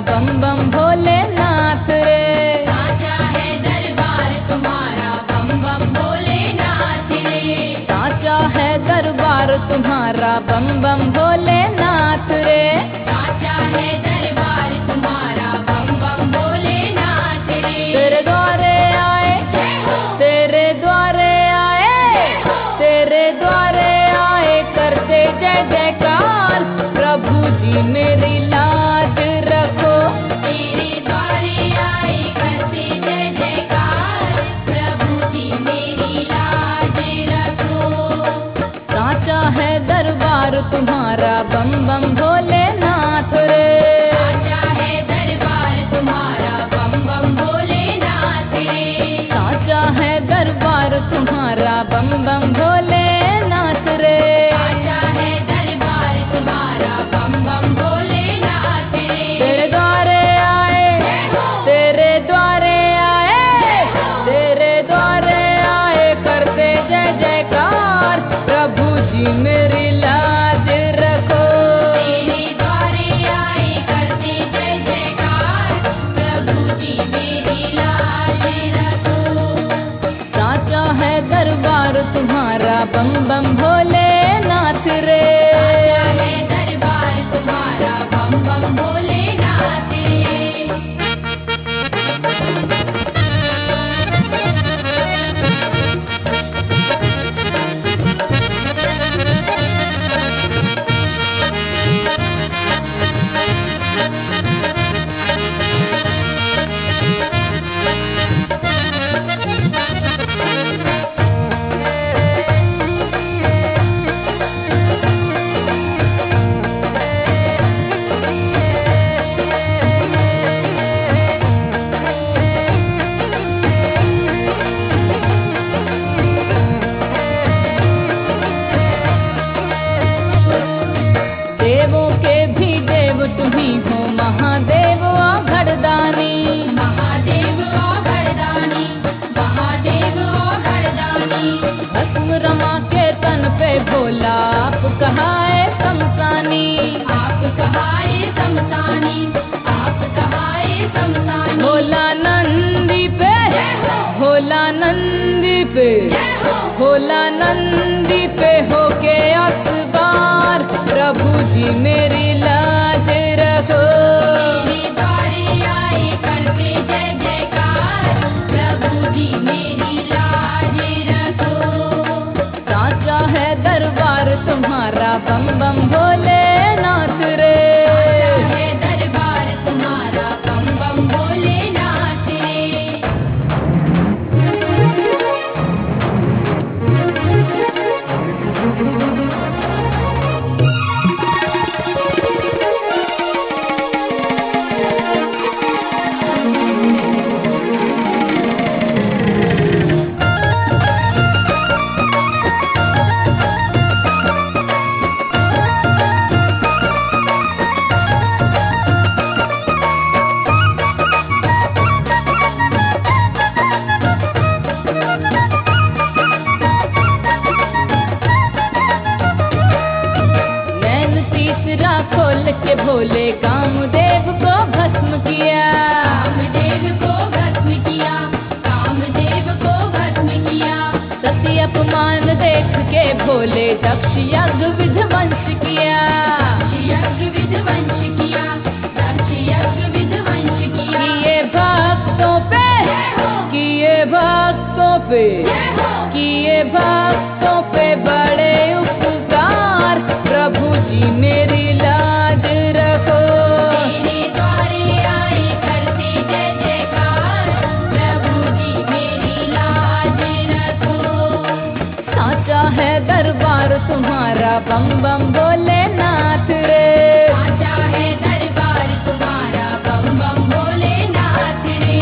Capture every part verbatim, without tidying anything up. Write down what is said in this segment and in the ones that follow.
बम बम भोलेनाथ रे। साचा है दरबार तुम्हारा बम बम भोलेनाथ रे। साचा है दरबार तुम्हारा बम बम भोलेनाथ रे। साचा है दरबार तुम्हारा बम बम भोलेनाथ रे। तेरे द्वारे आए, जय हो, तेरे द्वारे आए, तेरे द्वारे आए करते जय जयकार। प्रभु जी मेरी लाज रखो, तेरे द्वारे आए करते जय जयकार। प्रभु जी मेरी लाज रखो। साचा है दरबार तुम्हारा बम बम भोलेनाथ रे। साचा है दरबार तुम्हारा बम बम भोलेनाथ रे। साचा है दरबार तुम्हारा बम बम भोलेनाथ रे। साचा है दरबार तुम्हारा बम बम भोलेनाथ रे। तेरे द्वारे आए, जय हो, तेरे द्वारे आए, तेरे द्वारे आए करते जय जयकार। प्रभु जी मेरी लाज रखो, तेरे द्वारे आए करते जय जयकार। प्रभु जी मेरी लाज रखो। साचा है दरबार तुम्हारा बम बम भोलेनाथ रे। साचा है दरबार तुम्हारा बम बम भोलेनाथ रे। देवों के भी देव तुम्ही हो महादेव घरदानी। महादेव ओ घरदानी, महादेव ओ घरदानी। भस्म रमा के तन पे भोला आप कहाए शमशानी। आप कहाए समतानी, आप कहाए समतानी। भोला नंदी पे, भोला नंदी पे, भोला नंदी पे होके असवार। प्रभु जी मेरी लाज रखो, तेरे द्वारे आए करते जय जयकार। प्रभु जी मेरी लाज रखो। साचा है दरबार तुम्हारा बम बम भोलेनाथ रे। साचा है दरबार तुम्हारा बम बम भोलेनाथ रे। नैन तीसरा खोल के भोले कामदेव को भस्म किया। कामदेव को भस्म किया, कामदेव को भस्म किया। सती अपमान देख के भोले दक्ष यज्ञ विध्वंस किया। यज्ञ विध्वंस किया, दक्ष यज्ञ विध्वंस किया। किए भक्तों पे, किए भक्तों पे, किए भक्तों पे बड़े उपकार। प्रभु जी मेरी लाज रखो, तेरे द्वारे आए करते जय जयकार। प्रभु जी मेरी लाज रखो। साचा है दरबार तुम्हारा बम बम भोलेनाथ रे। साचा है दरबार तुम्हारा बम बम भोलेनाथ रे।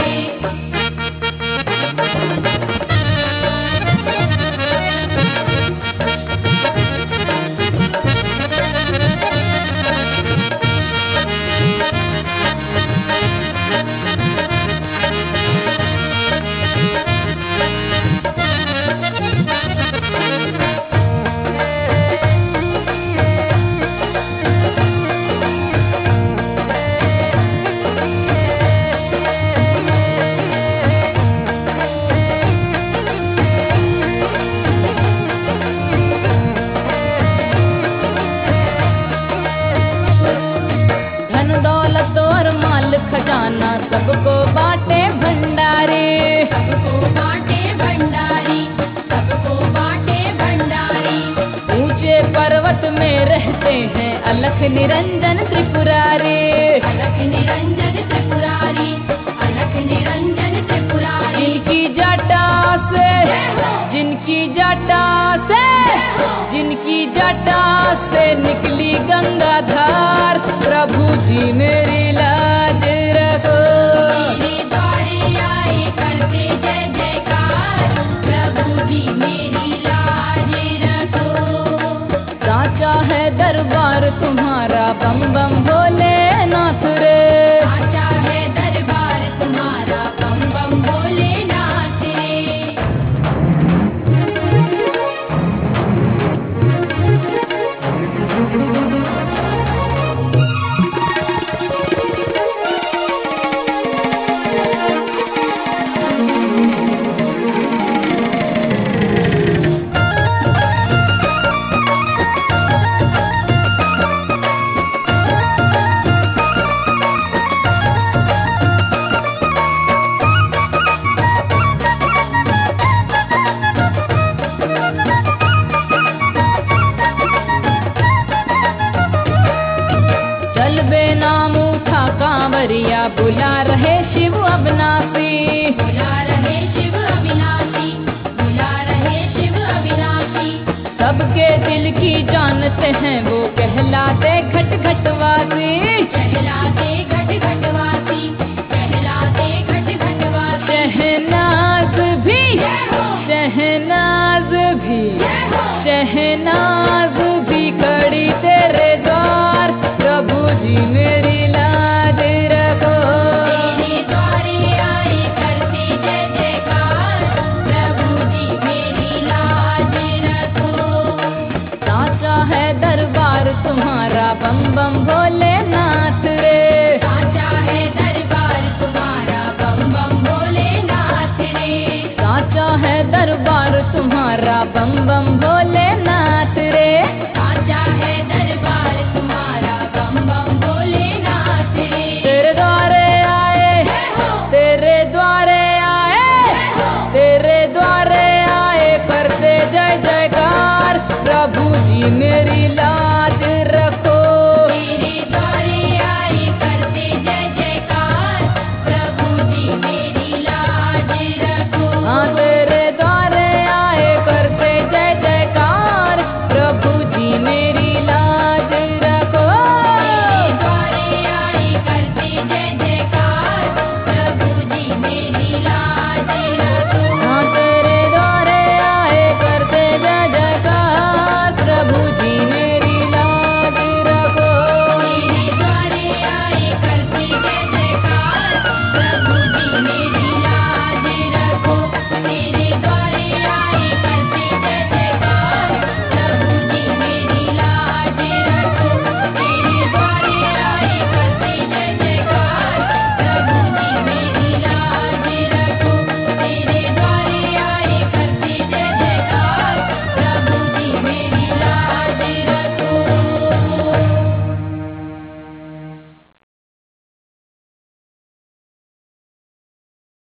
अलख निरंजन त्रिपुरारी, अलख निरंजन त्रिपुरारी, अलख निरंजन त्रिपुरारी। जिनकी जटा से, जिनकी जटा से, जिनकी जटा से निकली गंगाधार, प्रभु जी मेरी लाज रखो। मेरे द्वारे आए करते जय जयकार, प्रभु जी मेरी लाज रखो। साचा है दरबार तुम्हारा बम बम भोलेनाथ रे, साचा है दरबार तुम्हारा बम बम भोलेनाथ रे। कांवरिया बुला रहे शिव अविनाशी, बुला रहे शिव अविनाशी, बुला रहे शिव अविनाशी। सबके दिल की जानते हैं वो कहलाते घट घटवासी, कहलाते घट घटवासी, कहलाते घट घटवासी। शहनाज भी, शहनाज भी, शहनाज भी खड़ी तेरे द्वार, प्रभु जी मेरी लाज रखो। तेरे द्वारे आए करते जय जयकार, प्रभु जी मेरी लाज रखो। साचा है दरबार तुम्हारा बम बम भोलेनाथ रे, साचा है दरबार तुम्हारा बम बम भोलेनाथ रे। साचा है दरबार तुम्हारा बम बम भोले